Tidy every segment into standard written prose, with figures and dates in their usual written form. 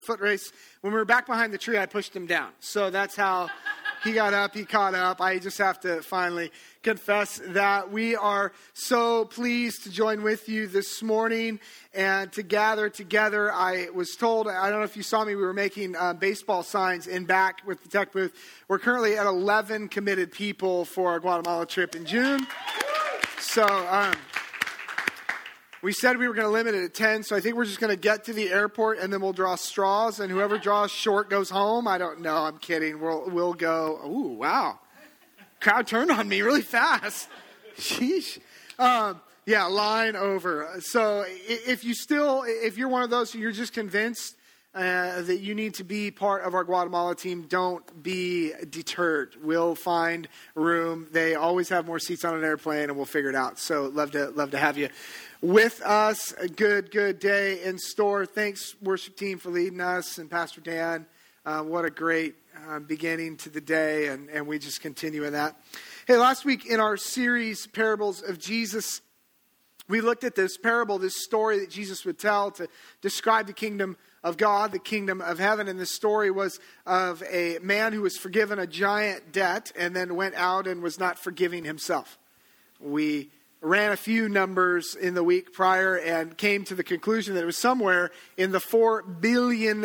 foot race. When we were back behind the tree, I pushed him down. So that's how he got up, he caught up. I just have to finally confess that we are so pleased to join with you this morning and to gather together. I was told, I don't know if you saw me, we were making baseball signs in back with the tech booth. We're currently at 11 committed people for our Guatemala trip in June. So we said we were going to limit it at 10, so I think we're just going to get to the airport and then we'll draw straws, and whoever draws short goes home. I don't know. I'm kidding. We'll go. Ooh, wow. Crowd turned on me really fast. Sheesh. Yeah, line over. So if you're one of those who you're just convinced that you need to be part of our Guatemala team, don't be deterred. We'll find room. They always have more seats on an airplane, and we'll figure it out. So love to have you with us. A good day in store. Thanks, worship team, for leading us, and Pastor Dan. What a great beginning to the day, and we just continue in that. Hey, last week in our series, Parables of Jesus, we looked at this parable, this story that Jesus would tell to describe the kingdom of God, the kingdom of heaven. And the story was of a man who was forgiven a giant debt and then went out and was not forgiving himself. We ran a few numbers in the week prior and came to the conclusion that it was somewhere in the $4 billion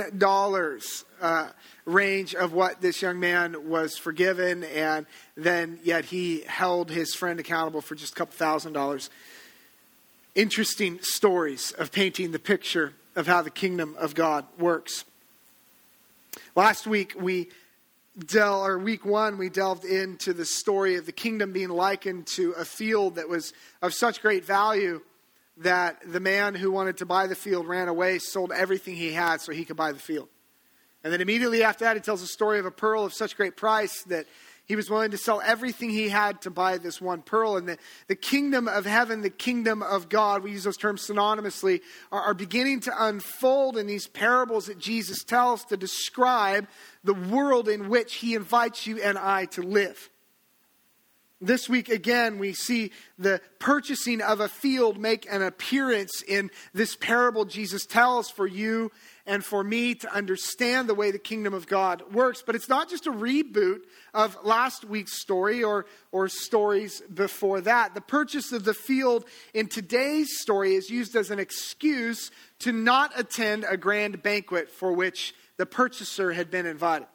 range of what this young man was forgiven, and then yet he held his friend accountable for just a couple $1,000s. Interesting stories of painting the picture of how the kingdom of God works. Last week, week one, we delved into the story of the kingdom being likened to a field that was of such great value that the man who wanted to buy the field ran away, sold everything he had so he could buy the field. And then immediately after that, he tells a story of a pearl of such great price that he was willing to sell everything he had to buy this one pearl. And the kingdom of heaven, the kingdom of God, we use those terms synonymously, are beginning to unfold in these parables that Jesus tells to describe the world in which he invites you and I to live. This week, again, we see the purchasing of a field make an appearance in this parable Jesus tells for you and for me to understand the way the kingdom of God works. But it's not just a reboot of last week's story or stories before that. The purchase of the field in today's story is used as an excuse to not attend a grand banquet for which the purchaser had been invited.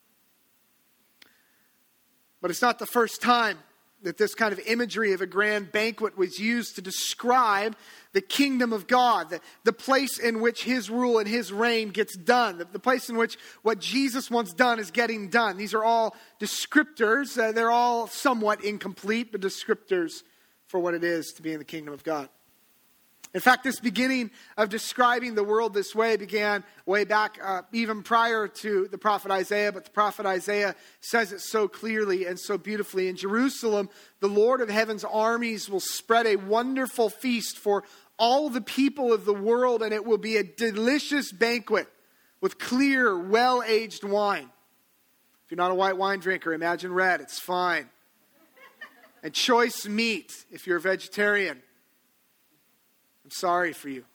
But it's not the first time that this kind of imagery of a grand banquet was used to describe the kingdom of God, the place in which his rule and his reign gets done, the place in which what Jesus wants done is getting done. These are all descriptors. They're all somewhat incomplete, but descriptors for what it is to be in the kingdom of God. In fact, this beginning of describing the world this way began way back even prior to the prophet Isaiah. But the prophet Isaiah says it so clearly and so beautifully. In Jerusalem, the Lord of heaven's armies will spread a wonderful feast for all the people of the world. And it will be a delicious banquet with clear, well-aged wine. If you're not a white wine drinker, imagine red. It's fine. And choice meat if you're a vegetarian. I'm sorry for you.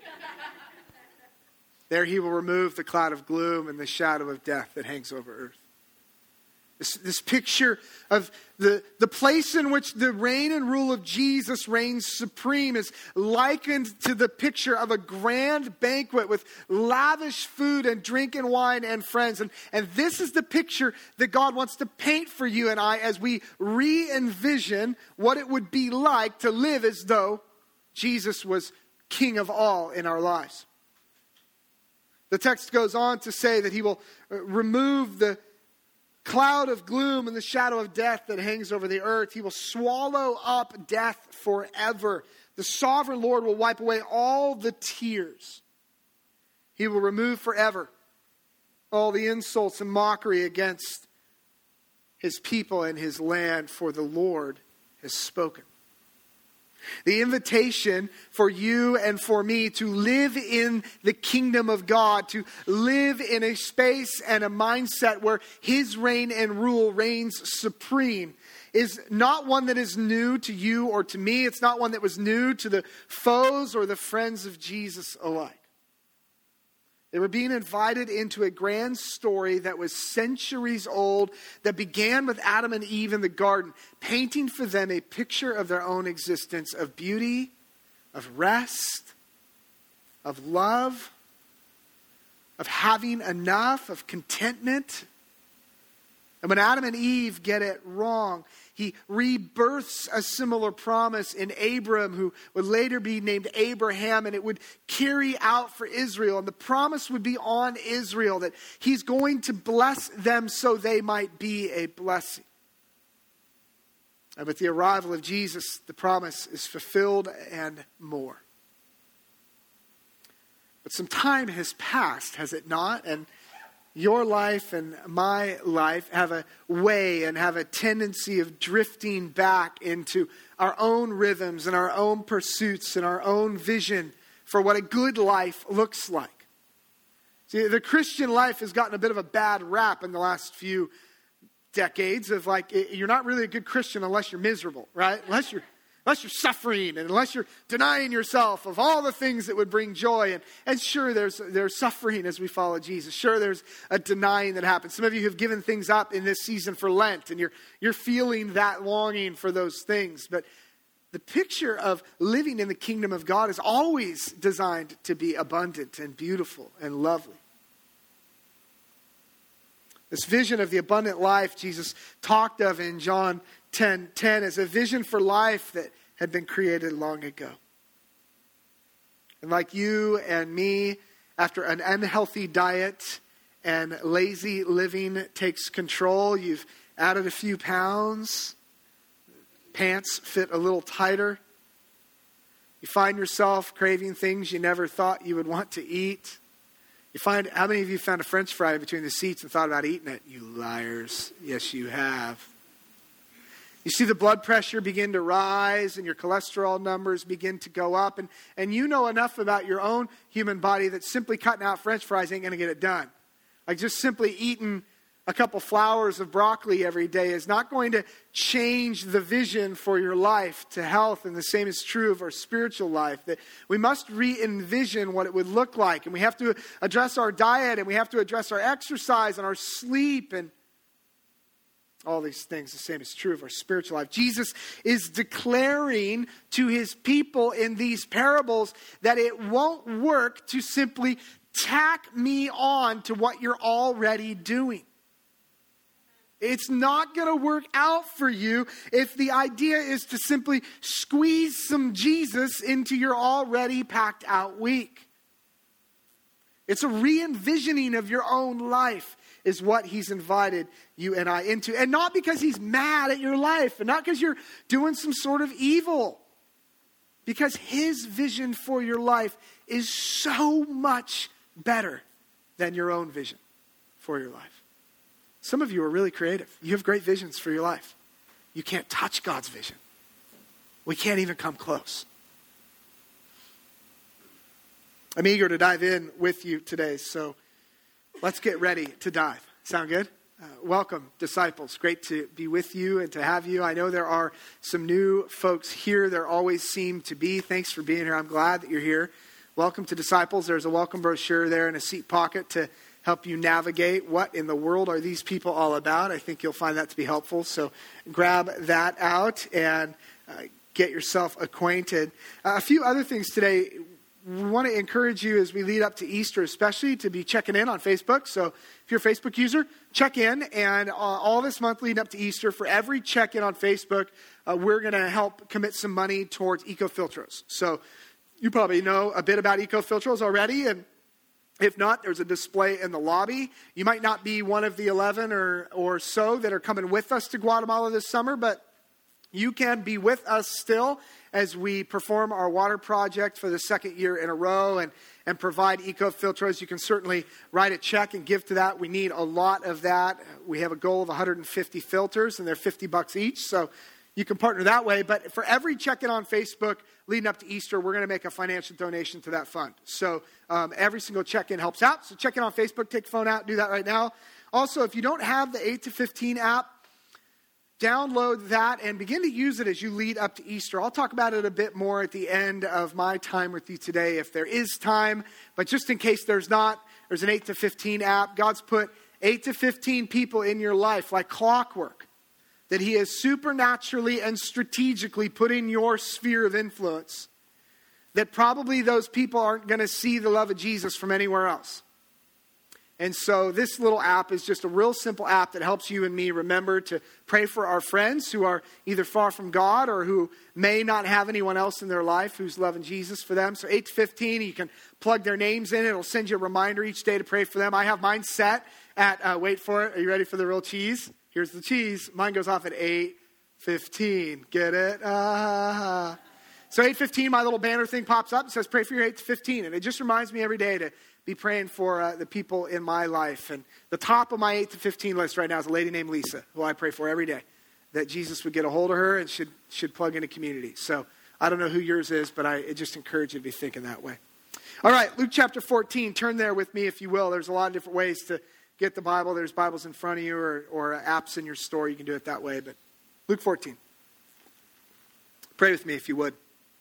There he will remove the cloud of gloom and the shadow of death that hangs over earth. This picture of the place in which the reign and rule of Jesus reigns supreme is likened to the picture of a grand banquet with lavish food and drink and wine and friends. And this is the picture that God wants to paint for you and I as we re-envision what it would be like to live as though Jesus was king of all in our lives. The text goes on to say that he will remove the cloud of gloom and the shadow of death that hangs over the earth. He will swallow up death forever. The sovereign Lord will wipe away all the tears. He will remove forever all the insults and mockery against his people and his land, for the Lord has spoken. The invitation for you and for me to live in the kingdom of God, to live in a space and a mindset where his reign and rule reigns supreme, is not one that is new to you or to me. It's not one that was new to the foes or the friends of Jesus alike. They were being invited into a grand story that was centuries old, that began with Adam and Eve in the garden, painting for them a picture of their own existence, of beauty, of rest, of love, of having enough, of contentment. And when Adam and Eve get it wrong, he rebirths a similar promise in Abram, who would later be named Abraham, and it would carry out for Israel. And the promise would be on Israel that he's going to bless them so they might be a blessing. And with the arrival of Jesus, the promise is fulfilled and more. But some time has passed, has it not? And your life and my life have a way and have a tendency of drifting back into our own rhythms and our own pursuits and our own vision for what a good life looks like. See, the Christian life has gotten a bit of a bad rap in the last few decades of like, you're not really a good Christian unless you're miserable, right? Unless you're suffering and unless you're denying yourself of all the things that would bring joy. And sure, there's suffering as we follow Jesus. Sure, there's a denying that happens. Some of you have given things up in this season for Lent, and you're feeling that longing for those things. But the picture of living in the kingdom of God is always designed to be abundant and beautiful and lovely. This vision of the abundant life Jesus talked of in John 10:10 is a vision for life that had been created long ago. And like you and me, after an unhealthy diet and lazy living takes control, you've added a few pounds, pants fit a little tighter, you find yourself craving things you never thought you would want to eat. How many of you found a French fry between the seats and thought about eating it? You liars. Yes, you have. You see the blood pressure begin to rise and your cholesterol numbers begin to go up. And you know enough about your own human body that simply cutting out French fries ain't going to get it done. Like just simply eating a couple flowers of broccoli every day is not going to change the vision for your life to health. And the same is true of our spiritual life. That we must re-envision what it would look like. And we have to address our diet, and we have to address our exercise and our sleep and all these things. The same is true of our spiritual life. Jesus is declaring to his people in these parables that it won't work to simply tack me on to what you're already doing. It's not going to work out for you if the idea is to simply squeeze some Jesus into your already packed out week. It's a re-envisioning of your own life is what he's invited you and I into. And not because he's mad at your life, and not because you're doing some sort of evil. Because his vision for your life is so much better than your own vision for your life. Some of you are really creative. You have great visions for your life. You can't touch God's vision. We can't even come close. I'm eager to dive in with you today, so let's get ready to dive. Sound good? Welcome, disciples. Great to be with you and to have you. I know there are some new folks here. There always seem to be. Thanks for being here. I'm glad that you're here. Welcome to Disciples. There's a welcome brochure there in a seat pocket to help you navigate what in the world are these people all about. I think you'll find that to be helpful. So grab that out and get yourself acquainted. A few other things today. We want to encourage you as we lead up to Easter, especially to be checking in on Facebook. So if you're a Facebook user, check in. And all this month leading up to Easter, for every check-in on Facebook, we're going to help commit some money towards Ecofiltros. So you probably know a bit about Ecofiltros already. And if not, there's a display in the lobby. You might not be one of the 11 or so that are coming with us to Guatemala this summer, but you can be with us still as we perform our water project for the second year in a row and provide Ecofiltros. You can certainly write a check and give to that. We need a lot of that. We have a goal of 150 filters, and they're $50 each, so you can partner that way. But for every check-in on Facebook leading up to Easter, we're going to make a financial donation to that fund. So every single check-in helps out. So check in on Facebook, take the phone out, do that right now. Also, if you don't have the 8 to 15 app, download that and begin to use it as you lead up to Easter. I'll talk about it a bit more at the end of my time with you today if there is time. But just in case there's not, There's an 8 to 15 app. God's put 8 to 15 people in your life like clockwork that he has supernaturally and strategically put in your sphere of influence, that probably those people aren't going to see the love of Jesus from anywhere else. And so this little app is just a real simple app that helps you and me remember to pray for our friends who are either far from God or who may not have anyone else in their life who's loving Jesus for them. So 8 to 15, you can plug their names in. It'll send you a reminder each day to pray for them. I have mine set at, wait for it, are you ready for the real cheese? Here's the cheese. Mine goes off at 8:15. Get it? So 8:15, my little banner thing pops up and says, pray for your 8 to 15. And it just reminds me every day to be praying for the people in my life. And the top of my 8 to 15 list right now is a lady named Lisa, who I pray for every day, that Jesus would get a hold of her and should plug into community. So I don't know who yours is, but I just encourage you to be thinking that way. All right, Luke chapter 14. Turn there with me if you will. There's a lot of different ways to get the Bible. There's Bibles in front of you or apps in your store. You can do it that way. But Luke 14. Pray with me if you would.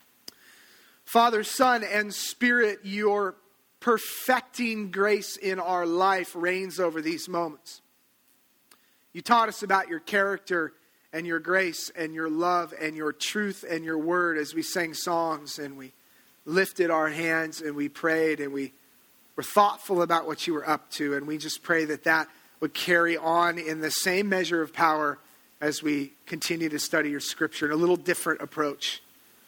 Father, Son, and Spirit, your perfecting grace in our life reigns over these moments. You taught us about your character and your grace and your love and your truth and your word as we sang songs and we lifted our hands and we prayed and we were thoughtful about what you were up to. And we just pray that that would carry on in the same measure of power as we continue to study your scripture in a little different approach.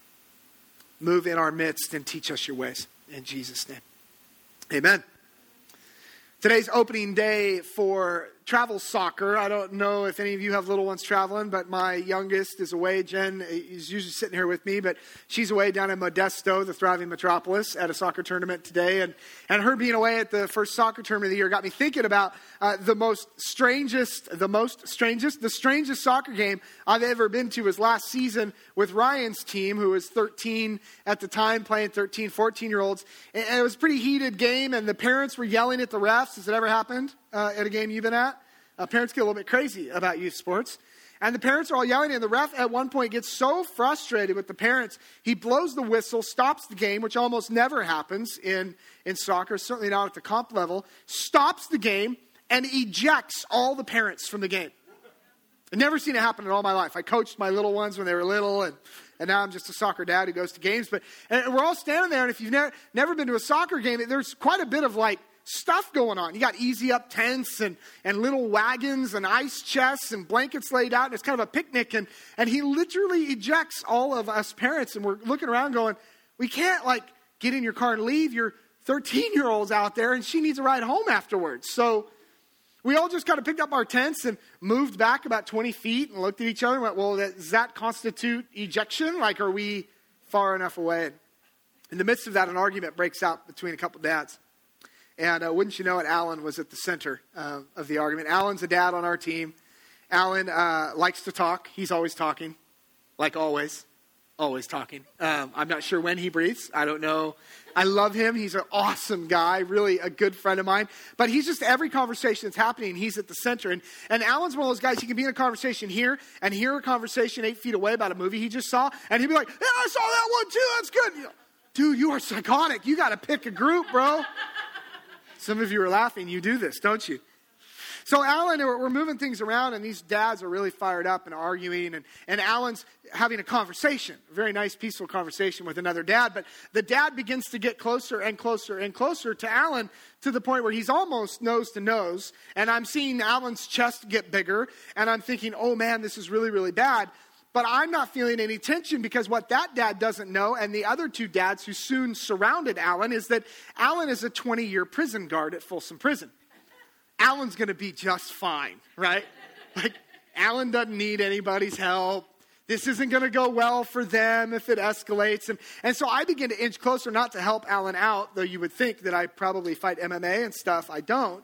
Move in our midst and teach us your ways. In Jesus' name. Amen. Today's opening day for travel soccer. I don't know if any of you have little ones traveling, but my youngest is away. Jen is usually sitting here with me, but she's away down in Modesto, the thriving metropolis, at a soccer tournament today. And her being away at the first soccer tournament of the year got me thinking about the strangest soccer game I've ever been to was last season with Ryan's team, who was 13 at the time, playing 13, 14-year-olds. And it was a pretty heated game, and the parents were yelling at the refs. Has it ever happened at a game you've been at? Parents get a little bit crazy about youth sports. And the parents are all yelling, and the ref at one point gets so frustrated with the parents, he blows the whistle, stops the game, which almost never happens in soccer, certainly not at the comp level, stops the game, and ejects all the parents from the game. I've never seen it happen in all my life. I coached my little ones when they were little, and now I'm just a soccer dad who goes to games. And we're all standing there, and if you've never been to a soccer game, there's quite a bit of stuff going on. You got easy up tents and little wagons and ice chests and blankets laid out. And it's kind of a picnic. And he literally ejects all of us parents. And we're looking around going, we can't get in your car and leave. Your 13-year-old's out there and she needs a ride home afterwards. So we all just kind of picked up our tents and moved back about 20 feet and looked at each other and went, well, does that constitute ejection? Are we far enough away? In the midst of that, an argument breaks out between a couple dads. And wouldn't you know it, Alan was at the center of the argument. Alan's a dad on our team. Alan likes to talk. He's always talking, like always talking. I'm not sure when he breathes. I don't know. I love him. He's an awesome guy, really a good friend of mine. But he's just, every conversation that's happening, he's at the center. And Alan's one of those guys, he can be in a conversation here and hear a conversation 8 feet away about a movie he just saw. And he'd be like, yeah, I saw that one too. That's good. Dude, you are psychotic. You got to pick a group, bro. Some of you are laughing. You do this, don't you? So Alan, we're moving things around, and these dads are really fired up and arguing, and Alan's having a conversation, a very nice, peaceful conversation with another dad, but the dad begins to get closer and closer and closer to Alan to the point where he's almost nose to nose, and I'm seeing Alan's chest get bigger, and I'm thinking, oh man, this is really, really bad. But I'm not feeling any tension because what that dad doesn't know, and the other two dads who soon surrounded Alan, is that Alan is a 20-year prison guard at Folsom Prison. Alan's going to be just fine, right? Alan doesn't need anybody's help. This isn't going to go well for them if it escalates. And so I begin to inch closer, not to help Alan out, though you would think that I probably fight MMA and stuff. I don't.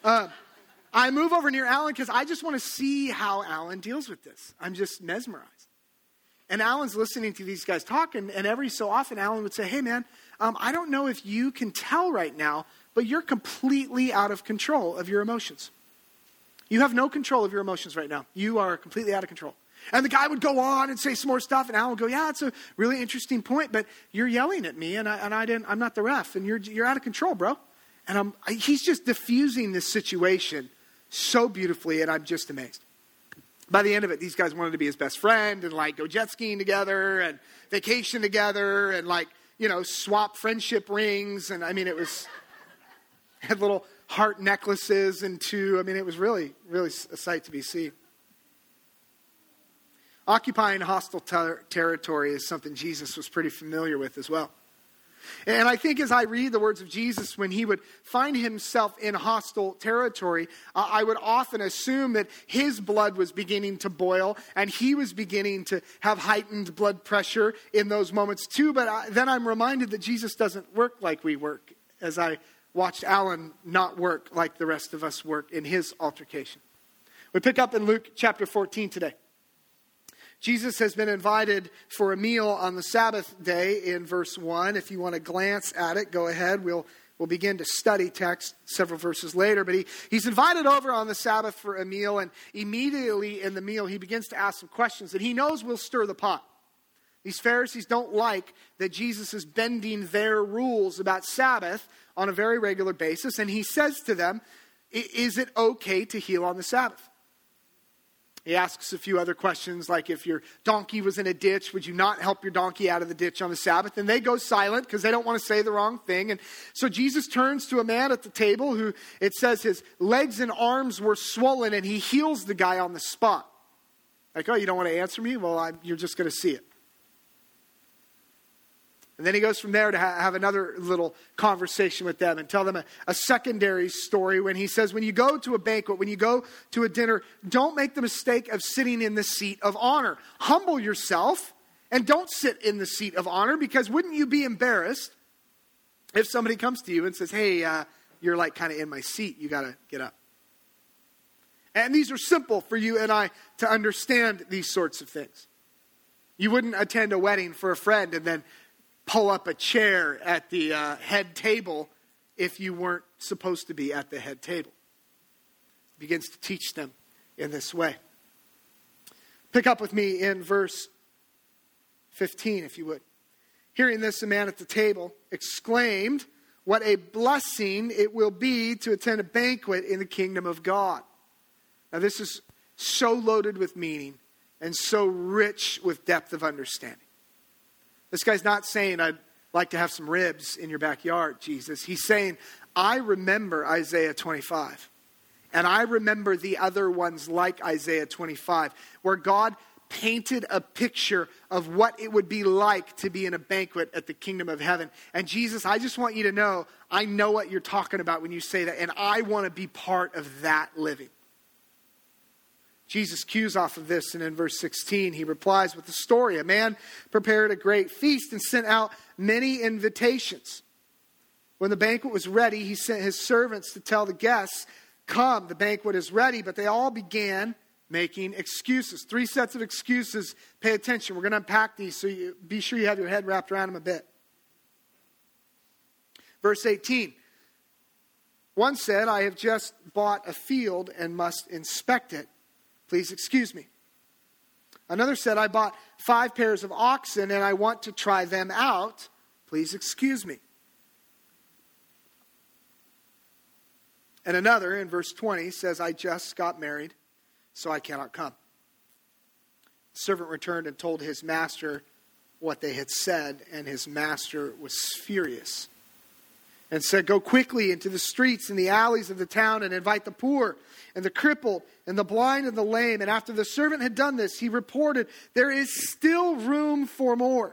I move over near Alan because I just want to see how Alan deals with this. I'm just mesmerized. And Alan's listening to these guys talk, and every so often Alan would say, hey man, I don't know if you can tell right now, but you're completely out of control of your emotions. You have no control of your emotions right now. You are completely out of control. And the guy would go on and say some more stuff, and Alan would go, yeah, that's a really interesting point, but you're yelling at me, and I'm not the ref, and you're out of control, bro. And he's just diffusing this situation so beautifully, and I'm just amazed. By the end of it, these guys wanted to be his best friend and like go jet skiing together and vacation together and like, swap friendship rings. And I mean, had little heart necklaces and it was really, really a sight to be seen. Occupying hostile territory is something Jesus was pretty familiar with as well. And I think as I read the words of Jesus, when he would find himself in hostile territory, I would often assume that his blood was beginning to boil and he was beginning to have heightened blood pressure in those moments too. But then I'm reminded that Jesus doesn't work like we work, as I watched Alan not work like the rest of us work in his altercation. We pick up in Luke chapter 14 today. Jesus has been invited for a meal on the Sabbath day in verse 1. If you want to glance at it, go ahead. We'll begin to study text several verses later. But he's invited over on the Sabbath for a meal, and immediately in the meal he begins to ask some questions that he knows will stir the pot. These Pharisees don't like that Jesus is bending their rules about Sabbath on a very regular basis. And he says to them, is it okay to heal on the Sabbath? He asks a few other questions, like if your donkey was in a ditch, would you not help your donkey out of the ditch on the Sabbath? And they go silent because they don't want to say the wrong thing. And so Jesus turns to a man at the table who, it says, his legs and arms were swollen, and he heals the guy on the spot. Like, oh, you don't want to answer me? Well, you're just going to see it. And then he goes from there to have another little conversation with them and tell them a secondary story when he says, when you go to a banquet, when you go to a dinner, don't make the mistake of sitting in the seat of honor. Humble yourself and don't sit in the seat of honor, because wouldn't you be embarrassed if somebody comes to you and says, hey, you're like kind of in my seat. You got to get up. And these are simple for you and I to understand these sorts of things. You wouldn't attend a wedding for a friend and then pull up a chair at the head table if you weren't supposed to be at the head table. He begins to teach them in this way. Pick up with me in verse 15, if you would. Hearing this, a man at the table exclaimed, what a blessing it will be to attend a banquet in the kingdom of God. Now this is so loaded with meaning and so rich with depth of understanding. This guy's not saying, I'd like to have some ribs in your backyard, Jesus. He's saying, I remember Isaiah 25. And I remember the other ones like Isaiah 25, where God painted a picture of what it would be like to be in a banquet at the kingdom of heaven. And Jesus, I just want you to know, I know what you're talking about when you say that. And I want to be part of that living. Jesus cues off of this, and in verse 16, he replies with the story. A man prepared a great feast and sent out many invitations. When the banquet was ready, he sent his servants to tell the guests, come, the banquet is ready. But they all began making excuses. 3 sets of excuses. Pay attention. We're going to unpack these, so be sure you have your head wrapped around them a bit. Verse 18. One said, I have just bought a field and must inspect it. Please excuse me. Another said, I bought 5 pairs of oxen and I want to try them out. Please excuse me. And another, in verse 20, says, I just got married, so I cannot come. The servant returned and told his master what they had said, and his master was furious and said, go quickly into the streets and the alleys of the town and invite the poor and the crippled and the blind and the lame. And after the servant had done this, he reported, there is still room for more.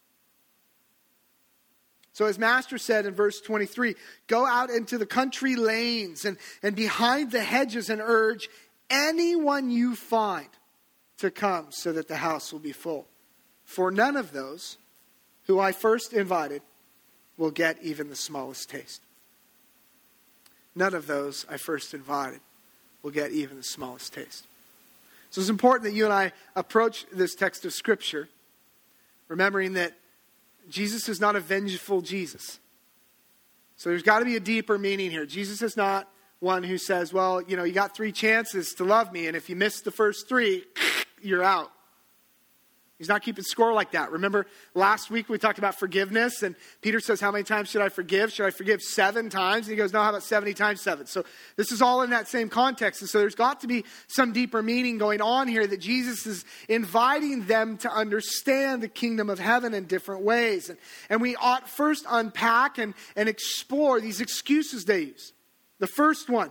So his master said in verse 23, go out into the country lanes and behind the hedges and urge anyone you find to come so that the house will be full. For none of those who I first invited will get even the smallest taste. None of those I first invited will get even the smallest taste. So it's important that you and I approach this text of Scripture remembering that Jesus is not a vengeful Jesus. So there's got to be a deeper meaning here. Jesus is not one who says, well, you got 3 chances to love me, and if you miss the first 3, you're out. He's not keeping score like that. Remember last week we talked about forgiveness, and Peter says, how many times should I forgive? Should I forgive 7 times? And he goes, no, how about 70 times 7? So this is all in that same context. And so there's got to be some deeper meaning going on here, that Jesus is inviting them to understand the kingdom of heaven in different ways. And we ought first unpack and explore these excuses they use. The first one,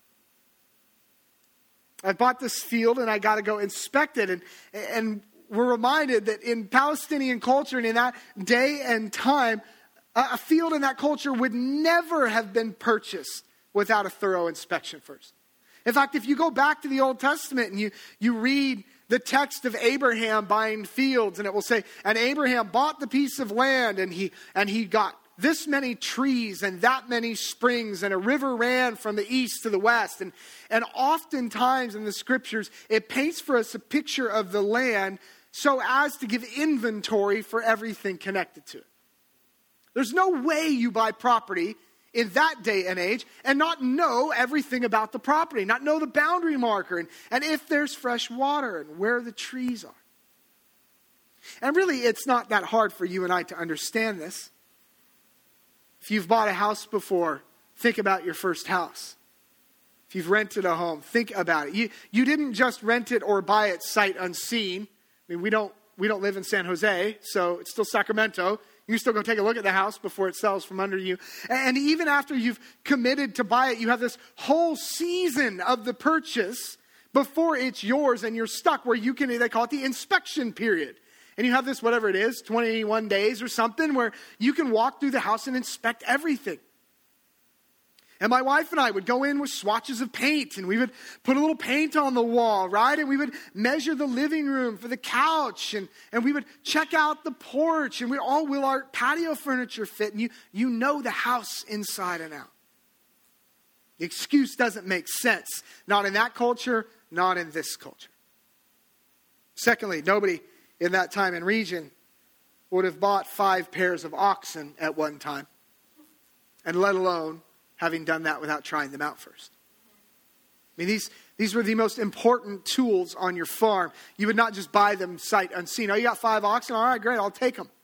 I bought this field and I got to go inspect it. And we're reminded that in Palestinian culture and in that day and time, a field in that culture would never have been purchased without a thorough inspection first. In fact, if you go back to the Old Testament and you read the text of Abraham buying fields, and it will say, and Abraham bought the piece of land, and he got this many trees and that many springs, and a river ran from the east to the west. And oftentimes in the scriptures, it paints for us a picture of the land so as to give inventory for everything connected to it. There's no way you buy property in that day and age and not know everything about the property, not know the boundary marker, and if there's fresh water and where the trees are. And really, it's not that hard for you and I to understand this. If you've bought a house before, think about your first house. If you've rented a home, think about it. You didn't just rent it or buy it sight unseen. I mean, we don't live in San Jose, so it's still Sacramento. You still go take a look at the house before it sells from under you. And even after you've committed to buy it, you have this whole season of the purchase before it's yours and you're stuck where they call it the inspection period. And you have this, whatever it is, 21 days or something, where you can walk through the house and inspect everything. And my wife and I would go in with swatches of paint, and we would put a little paint on the wall, right? And we would measure the living room for the couch, and we would check out the porch, and will our patio furniture fit? And you know the house inside and out. The excuse doesn't make sense. Not in that culture, not in this culture. Secondly, nobody in that time and region would have bought 5 pairs of oxen at one time, and let alone having done that without trying them out first. I mean, these were the most important tools on your farm. You would not just buy them sight unseen. Oh, you got 5 oxen? All right, great, I'll take them.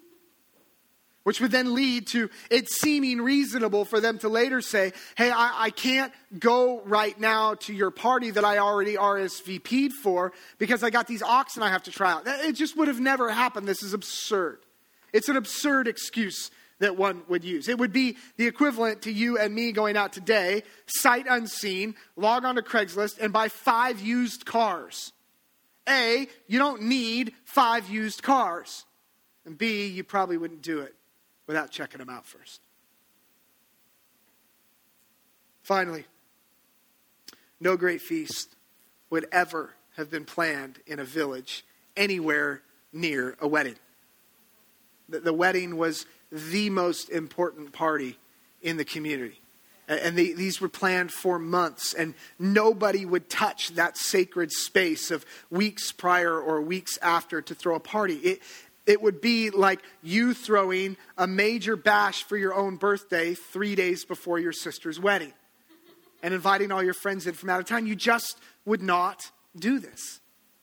Which would then lead to it seeming reasonable for them to later say, hey, I can't go right now to your party that I already RSVP'd for because I got these oxen I have to try out. It just would have never happened. This is absurd. It's an absurd excuse that one would use. It would be the equivalent to you and me going out today, sight unseen, log on to Craigslist, and buy 5 used cars. A, you don't need 5 used cars. And B, you probably wouldn't do it without checking them out first. Finally, no great feast would ever have been planned in a village anywhere near a wedding. The wedding was the most important party in the community. And these were planned for months, and nobody would touch that sacred space of weeks prior or weeks after to throw a party. It would be like you throwing a major bash for your own birthday 3 days before your sister's wedding and inviting all your friends in from out of town. You just would not do this.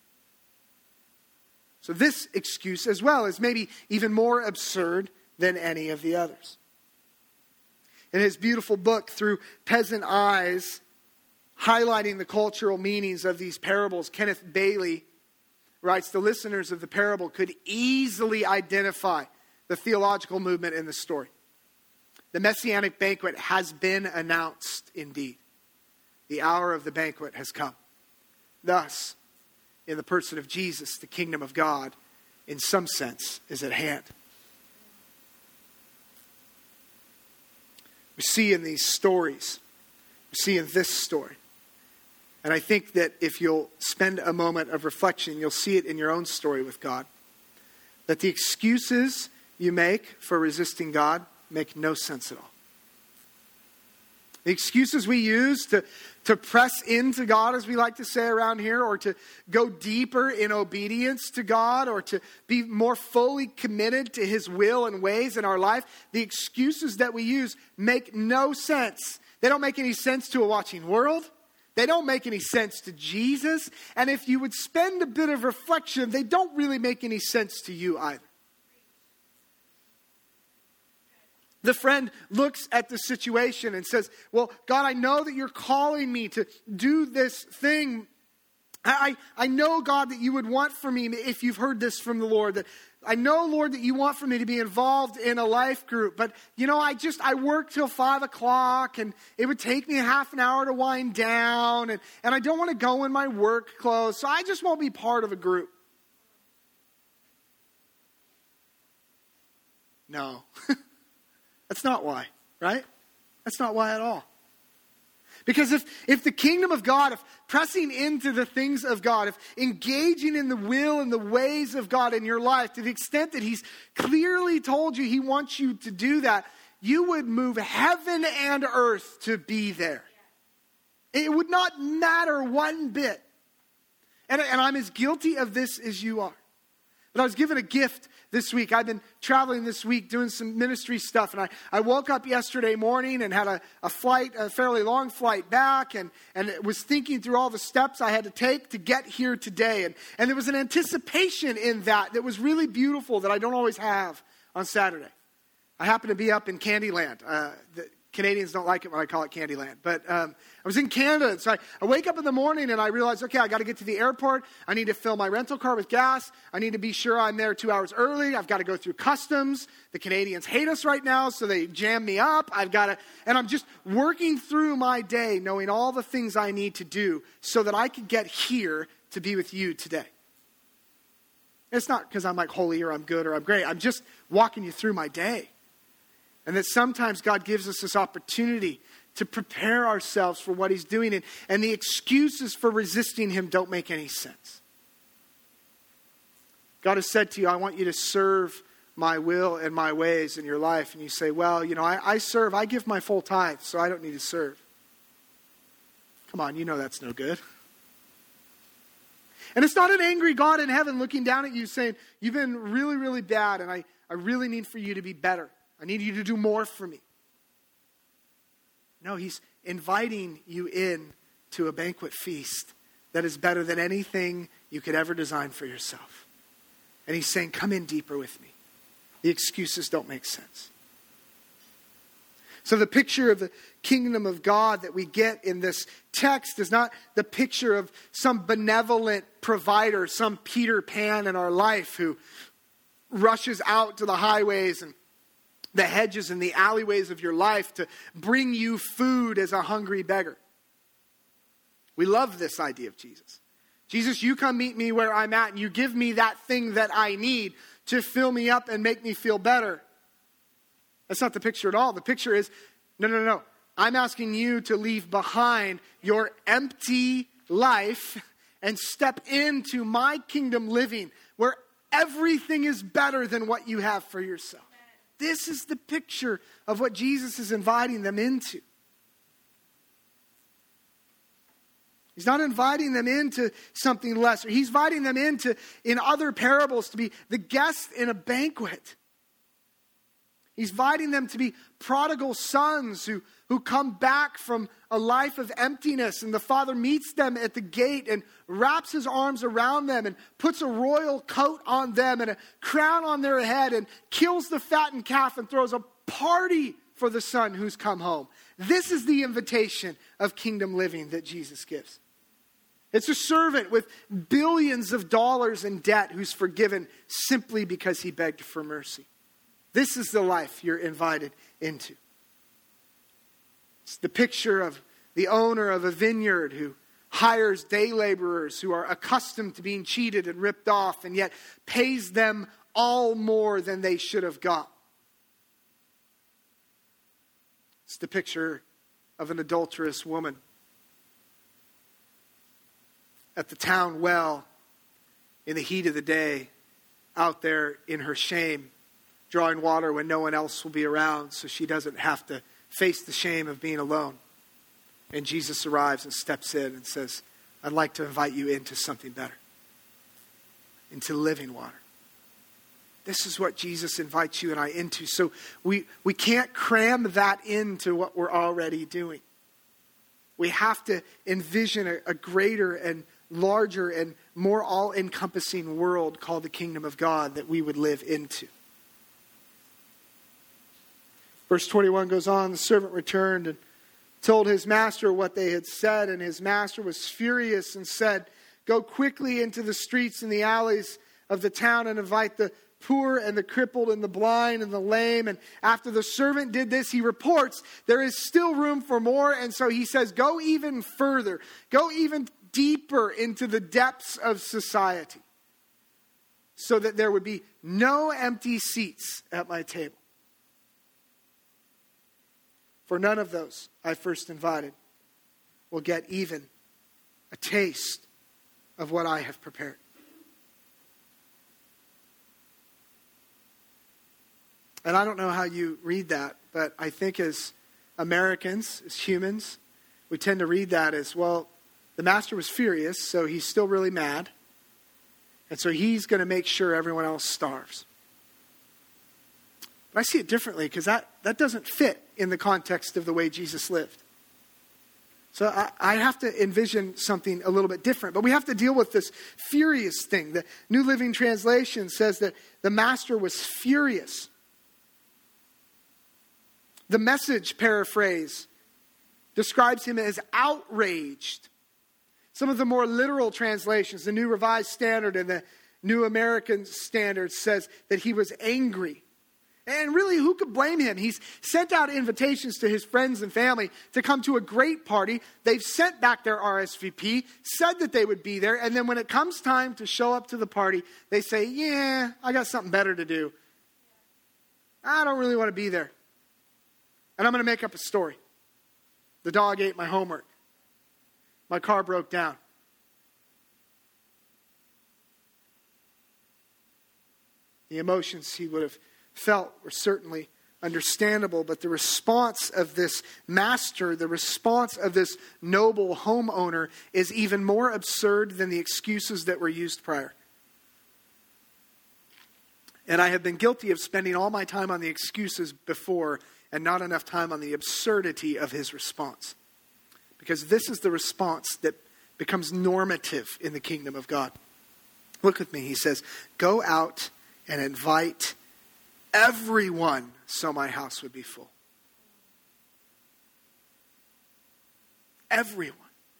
So this excuse as well is maybe even more absurd than any of the others. In his beautiful book, Through Peasant Eyes, highlighting the cultural meanings of these parables, Kenneth Bailey writes, the listeners of the parable could easily identify the theological movement in the story. The Messianic banquet has been announced indeed. The hour of the banquet has come. Thus, in the person of Jesus, the kingdom of God, in some sense, is at hand. We see in these stories, we see in this story, and I think that if you'll spend a moment of reflection, you'll see it in your own story with God, that the excuses you make for resisting God make no sense at all. The excuses we use to press into God, as we like to say around here, or to go deeper in obedience to God, or to be more fully committed to His will and ways in our life, the excuses that we use make no sense. They don't make any sense to a watching world. They don't make any sense to Jesus. And if you would spend a bit of reflection, they don't really make any sense to you either. The friend looks at the situation and says, well, God, I know that you're calling me to do this thing. I know, God, that you would want for me, if you've heard this from the Lord, that I know, Lord, that you want for me to be involved in a life group. But, I work till 5 o'clock and it would take me half an hour to wind down. And I don't want to go in my work clothes. So I just won't be part of a group. No, that's not why, right? That's not why at all. Because if the kingdom of God, if pressing into the things of God, if engaging in the will and the ways of God in your life, to the extent that he's clearly told you he wants you to do that, you would move heaven and earth to be there. It would not matter one bit. And I'm as guilty of this as you are. But I was given a gift this week. I've been traveling this week doing some ministry stuff. And I woke up yesterday morning and had a fairly long flight back. And was thinking through all the steps I had to take to get here today. And there was an anticipation in that was really beautiful that I don't always have on Saturday. I happened to be up in Candyland. The Canadians don't like it when I call it Candyland. But I was in Canada. And so I wake up in the morning and I realize, okay, I got to get to the airport. I need to fill my rental car with gas. I need to be sure I'm there 2 hours early. I've got to go through customs. The Canadians hate us right now, so they jam me up. And I'm just working through my day, knowing all the things I need to do so that I can get here to be with you today. It's not because I'm like holy or I'm good or I'm great. I'm just walking you through my day. And that sometimes God gives us this opportunity to prepare ourselves for what he's doing. And the excuses for resisting him don't make any sense. God has said to you, I want you to serve my will and my ways in your life. And you say, well, I serve. I give my full tithe, so I don't need to serve. Come on, that's no good. And it's not an angry God in heaven looking down at you saying, you've been really, really bad, and I really need for you to be better. I need you to do more for me. No, he's inviting you in to a banquet feast that is better than anything you could ever design for yourself. And he's saying, come in deeper with me. The excuses don't make sense. So the picture of the kingdom of God that we get in this text is not the picture of some benevolent provider, some Peter Pan in our life who rushes out to the highways and the hedges and the alleyways of your life to bring you food as a hungry beggar. We love this idea of Jesus. Jesus, you come meet me where I'm at and you give me that thing that I need to fill me up and make me feel better. That's not the picture at all. The picture is, no. I'm asking you to leave behind your empty life and step into my kingdom living where everything is better than what you have for yourself. This is the picture of what Jesus is inviting them into. He's not inviting them into something lesser. He's inviting them in other parables, to be the guest in a banquet. He's inviting them to be prodigal sons who come back from a life of emptiness. And the father meets them at the gate and wraps his arms around them and puts a royal coat on them and a crown on their head and kills the fattened calf and throws a party for the son who's come home. This is the invitation of kingdom living that Jesus gives. It's a servant with billions of dollars in debt who's forgiven simply because he begged for mercy. This is the life you're invited into. It's the picture of the owner of a vineyard who hires day laborers who are accustomed to being cheated and ripped off and yet pays them all more than they should have got. It's the picture of an adulterous woman at the town well in the heat of the day, out there in her shame, drawing water when no one else will be around so she doesn't have to face the shame of being alone. And Jesus arrives and steps in and says, I'd like to invite you into something better, into living water. This is what Jesus invites you and I into. So we can't cram that into what we're already doing. We have to envision a greater and larger and more all-encompassing world called the kingdom of God that we would live into. Verse 21 goes on, the servant returned and told his master what they had said, and his master was furious and said, "Go quickly into the streets and the alleys of the town and invite the poor and the crippled and the blind and the lame." And after the servant did this, he reports there is still room for more. And so he says, go even further, go even deeper into the depths of society so that there would be no empty seats at my table. For none of those I first invited will get even a taste of what I have prepared. And I don't know how you read that, but I think as Americans, as humans, we tend to read that as, well, the master was furious, so he's still really mad. And so he's going to make sure everyone else starves. But I see it differently because that doesn't fit in the context of the way Jesus lived. So I have to envision something a little bit different. But we have to deal with this furious thing. The New Living Translation says that the master was furious. The Message paraphrase describes him as outraged. Some of the more literal translations, the New Revised Standard and the New American Standard, says that he was angry. And really, who could blame him? He's sent out invitations to his friends and family to come to a great party. They've sent back their RSVP, said that they would be there. And then when it comes time to show up to the party, they say, yeah, I got something better to do. I don't really want to be there. And I'm going to make up a story. The dog ate my homework. My car broke down. The emotions he would have felt were certainly understandable, but the response of this master, the response of this noble homeowner is even more absurd than the excuses that were used prior. And I have been guilty of spending all my time on the excuses before and not enough time on the absurdity of his response. Because this is the response that becomes normative in the kingdom of God. Look with me. He says, go out and invite everyone so my house would be full. Everyone.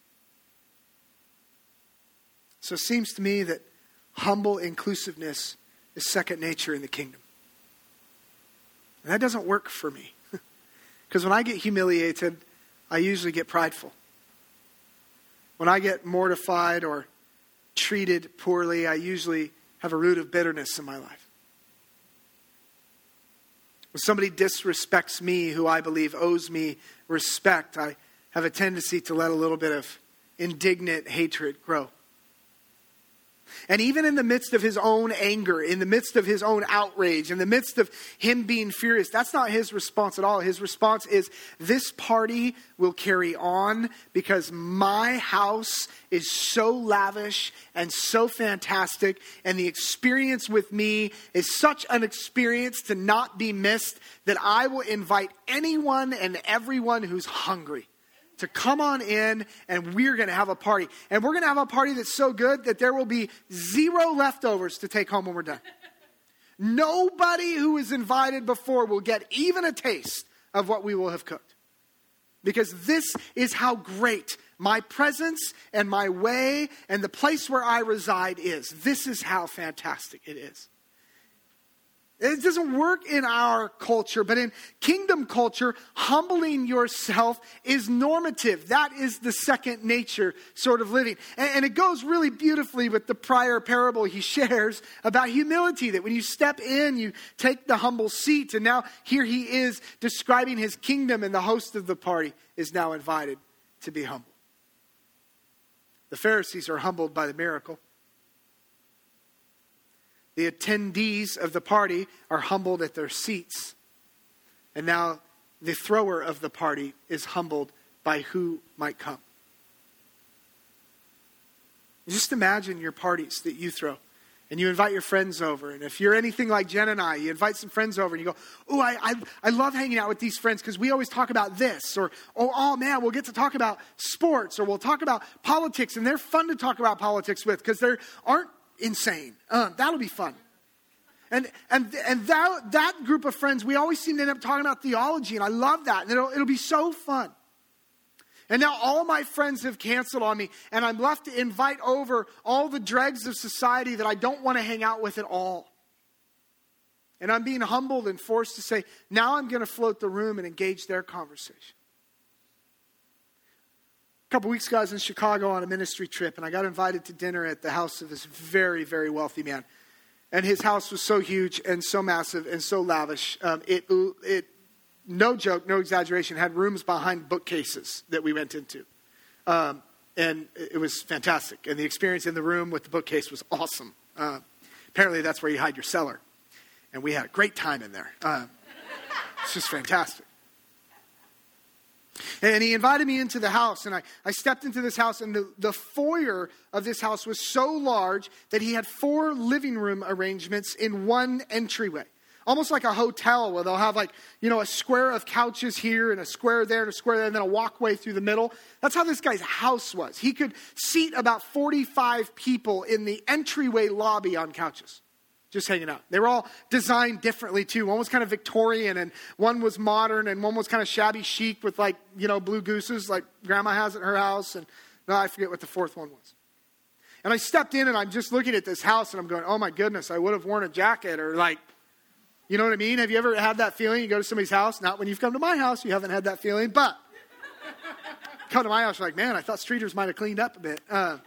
So it seems to me that humble inclusiveness is second nature in the kingdom. And that doesn't work for me. Because when I get humiliated, I usually get prideful. When I get mortified or treated poorly, I usually have a root of bitterness in my life. When somebody disrespects me, who I believe owes me respect, I have a tendency to let a little bit of indignant hatred grow. And even in the midst of his own anger, in the midst of his own outrage, in the midst of him being furious, that's not his response at all. His response is, this party will carry on because my house is so lavish and so fantastic, and the experience with me is such an experience to not be missed that I will invite anyone and everyone who's hungry to come on in, and we're going to have a party. And we're going to have a party that's so good that there will be 0 leftovers to take home when we're done. Nobody who is invited before will get even a taste of what we will have cooked. Because this is how great my presence and my way and the place where I reside is. This is how fantastic it is. It doesn't work in our culture, but in kingdom culture, humbling yourself is normative. That is the second nature sort of living. And it goes really beautifully with the prior parable he shares about humility, that when you step in, you take the humble seat. And now here he is describing his kingdom, and the host of the party is now invited to be humble. The Pharisees are humbled by the miracle. The attendees of the party are humbled at their seats. And now the thrower of the party is humbled by who might come. Just imagine your parties that you throw. And you invite your friends over. And if you're anything like Jen and I, you invite some friends over and you go, oh, I love hanging out with these friends because we always talk about this. Or, oh man, we'll get to talk about sports, or we'll talk about politics. And they're fun to talk about politics with because they aren't insane. That'll be fun. And that group of friends, we always seem to end up talking about theology. And I love that. And it'll be so fun. And now all my friends have canceled on me, and I'm left to invite over all the dregs of society that I don't want to hang out with at all. And I'm being humbled and forced to say, now I'm going to float the room and engage their conversation. A couple weeks ago, I was in Chicago on a ministry trip, and I got invited to dinner at the house of this very, very wealthy man. And his house was so huge and so massive and so lavish. It no joke, no exaggeration, had rooms behind bookcases that we went into. And it was fantastic. And the experience in the room with the bookcase was awesome. Apparently that's where you hide your cellar. And we had a great time in there. It's just fantastic. And he invited me into the house, and I stepped into this house, and the foyer of this house was so large that he had 4 living room arrangements in one entryway. Almost like a hotel where they'll have a square of couches here and a square there and a square there and then a walkway through the middle. That's how this guy's house was. He could seat about 45 people in the entryway lobby on couches, just hanging out. They were all designed differently too. One was kind of Victorian and one was modern and one was kind of shabby chic with blue gooses like grandma has at her house. And no, I forget what the fourth one was. And I stepped in and I'm just looking at this house and I'm going, oh my goodness, I would have worn a jacket or you know what I mean? Have you ever had that feeling? You go to somebody's house, not when you've come to my house, you haven't had that feeling, but come to my house, you're like, man, I thought Streeters might have cleaned up a bit. And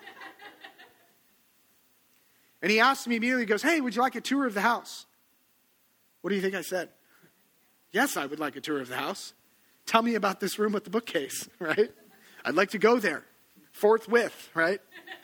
he asked me immediately, he goes, hey, would you like a tour of the house? What do you think I said? Yes, I would like a tour of the house. Tell me about this room with the bookcase, right? I'd like to go there forthwith, right?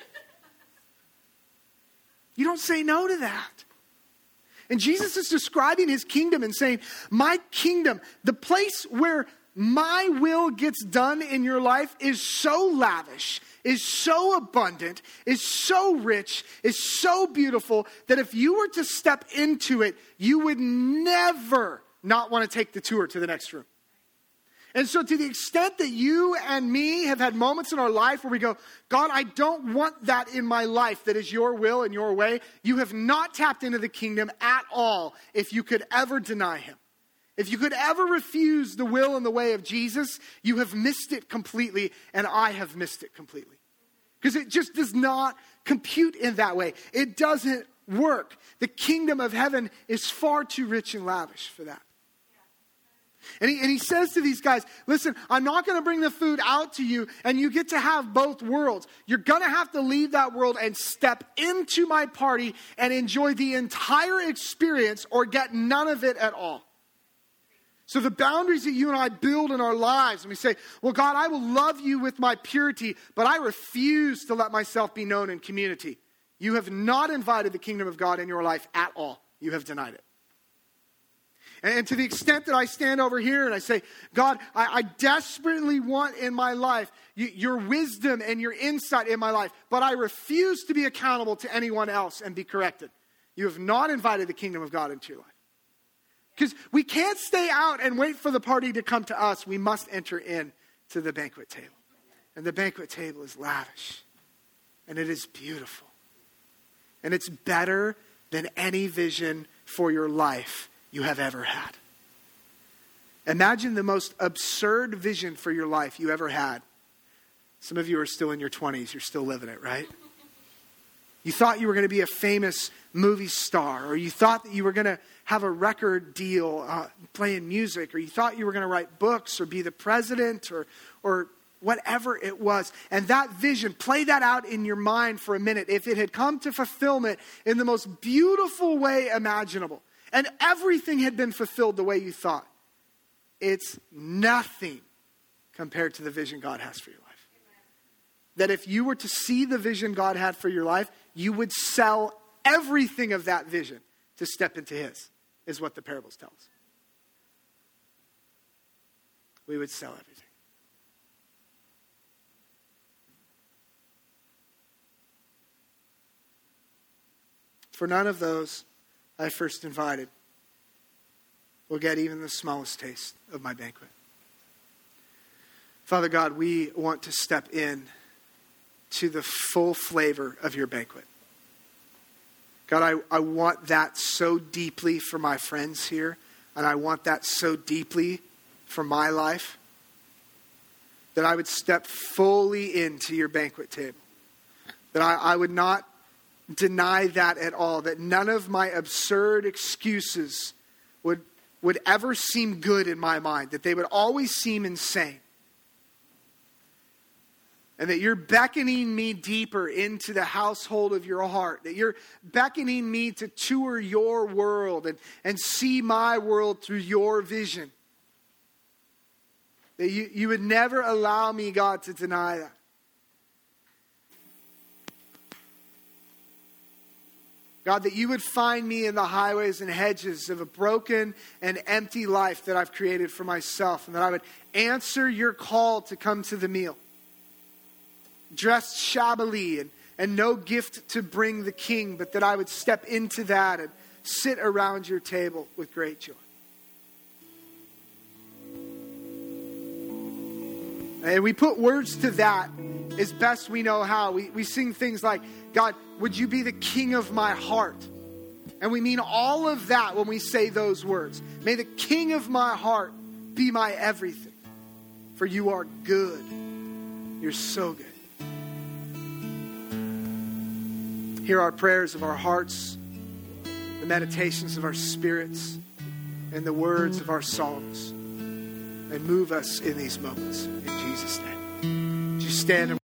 You don't say no to that. And Jesus is describing his kingdom and saying, my kingdom, the place where my will gets done in your life is so lavish, is so abundant, is so rich, is so beautiful that if you were to step into it, you would never not want to take the tour to the next room. And so to the extent that you and me have had moments in our life where we go, God, I don't want that in my life that is your will and your way, you have not tapped into the kingdom at all if you could ever deny him. If you could ever refuse the will and the way of Jesus, you have missed it completely, and I have missed it completely. Because it just does not compute in that way. It doesn't work. The kingdom of heaven is far too rich and lavish for that. And he says to these guys, listen, I'm not going to bring the food out to you and you get to have both worlds. You're going to have to leave that world and step into my party and enjoy the entire experience or get none of it at all. So the boundaries that you and I build in our lives, and we say, well, God, I will love you with my purity, but I refuse to let myself be known in community. You have not invited the kingdom of God in your life at all. You have denied it. And to the extent that I stand over here and I say, God, I desperately want in my life your wisdom and your insight in my life, but I refuse to be accountable to anyone else and be corrected. You have not invited the kingdom of God into your life. Because we can't stay out and wait for the party to come to us. We must enter in to the banquet table. And the banquet table is lavish. And it is beautiful. And it's better than any vision for your life you have ever had. Imagine the most absurd vision for your life you ever had. Some of you are still in your 20s. You're still living it, right? You thought you were going to be a famous movie star, or you thought that you were going to have a record deal playing music, or you thought you were going to write books or be the president or whatever it was. And that vision, play that out in your mind for a minute. If it had come to fulfillment in the most beautiful way imaginable, and everything had been fulfilled the way you thought, it's nothing compared to the vision God has for your life. That if you were to see the vision God had for your life, you would sell everything of that vision to step into his, is what the parables tell us. We would sell everything. For none of those I first invited will get even the smallest taste of my banquet. Father God, we want to step in to the full flavor of your banquet. God, I want that so deeply for my friends here, and I want that so deeply for my life, that I would step fully into your banquet table. That I would not deny that at all. That none of my absurd excuses would ever seem good in my mind. That they would always seem insane. And that you're beckoning me deeper into the household of your heart. That you're beckoning me to tour your world and see my world through your vision. That you would never allow me, God, to deny that. God, that you would find me in the highways and hedges of a broken and empty life that I've created for myself. And that I would answer your call to come to the meal. Dressed shabbily and no gift to bring the king, but that I would step into that and sit around your table with great joy. And we put words to that as best we know how. We sing things like, God, would you be the king of my heart? And we mean all of that when we say those words. May the king of my heart be my everything. For you are good. You're so good. Hear our prayers of our hearts, the meditations of our spirits, and the words of our songs. And move us in these moments. In Jesus' name. Would you stand and